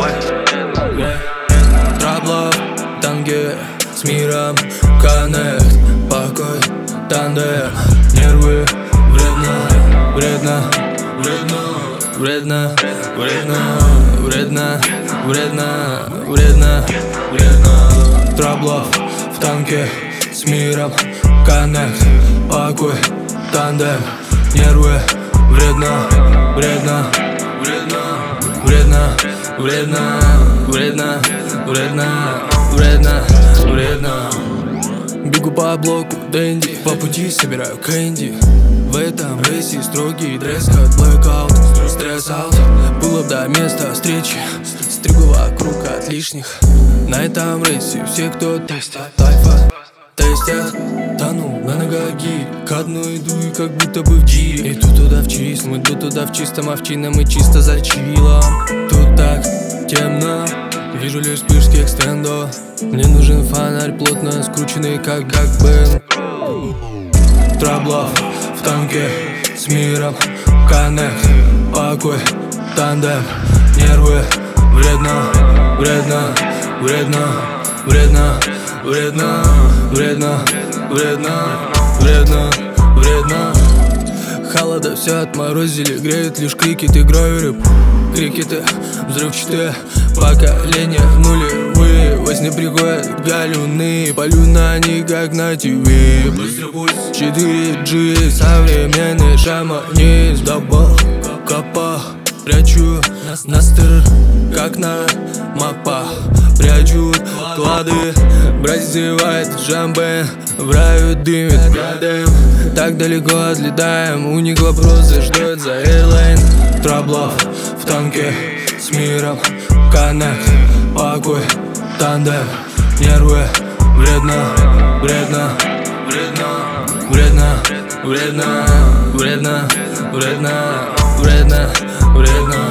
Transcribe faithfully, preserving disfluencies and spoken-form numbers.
Траблов, танки с миром, коннект, покой, тандем, нервы, вредно, вредно, вредно, вредно, вредно, вредно, вредно, вредно, вредно. Траблов в танке с миром, коннект, покой, тандем, нервы, вредно, вредно, вредно, вредно, вредно, вредно, вредно, вредно, вредно. Бегу по блоку Дэнди, по пути собираю кэнди. В этом рейсе строгий дресс-код, блэкаут, стресс-аут. Было бы до места встречи, стригу вокруг от лишних. На этом рейсе все, кто тестит тайфа, тестят. Тону на ноги, к одной иду и как будто бы в джире. Иду туда в чистом, иду туда в чистом овчином и чисто за чилом. Тут так темно, вижу лишь вспышки экстендо. Мне нужен фонарь, плотно скрученный, как гакбен. Траблов в танке с миром, коннект, покой, тандем, нервы, вредно, вредно, вредно, вредно, вредно, вредно, вредно, вредно, вредно. Холода все отморозили, греют лишь крикет и грой рыб. Крикеты взрывчатые, поколения нулевые. Во сне приходят галюны, полю на них как на ТВ. четыре джи, современный шаманизм. Дабл капа, прячу настыр, как на мапах. Прячут клады, брать зевает жамбе. В раю дымит гадаем, так далеко отлетаем. У них вопросы, что это за эйрлайн. Траблов в танке с миром, коннект, покой, тандем, нервы, вредно, вредно, вредно, вредно, вредно, вредно, вредно, вредно, вредно.